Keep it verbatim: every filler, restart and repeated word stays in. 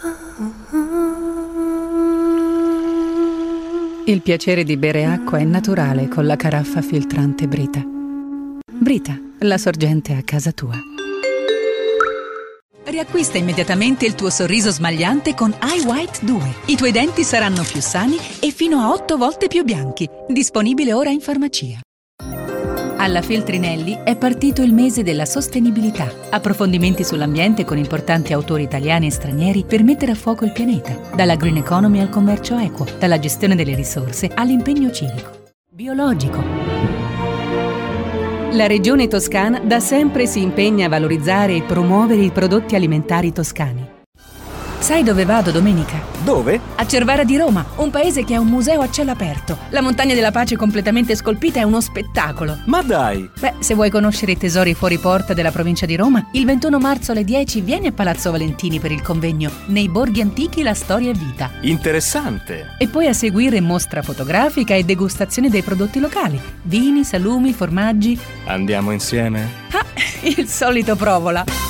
Il piacere di bere acqua è naturale con la caraffa filtrante Brita. Brita, la sorgente a casa tua. Riacquista immediatamente il tuo sorriso smagliante con Eye White due. I tuoi denti saranno più sani e fino a otto volte più bianchi. Disponibile ora in farmacia. Alla Feltrinelli è partito il mese della sostenibilità. Approfondimenti sull'ambiente con importanti autori italiani e stranieri per mettere a fuoco il pianeta. Dalla green economy al commercio equo, dalla gestione delle risorse all'impegno civico. Biologico. La Regione Toscana da sempre si impegna a valorizzare e promuovere i prodotti alimentari toscani. Sai dove vado domenica? Dove? A Cervara di Roma, un paese che ha un museo a cielo aperto. La Montagna della Pace completamente scolpita è uno spettacolo. Ma dai! Beh, se vuoi conoscere i tesori fuori porta della provincia di Roma, il ventuno marzo alle dieci vieni a Palazzo Valentini per il convegno Nei borghi antichi la storia e vita. Interessante! E poi a seguire mostra fotografica e degustazione dei prodotti locali. Vini, salumi, formaggi. Andiamo insieme? Ah, il solito provola!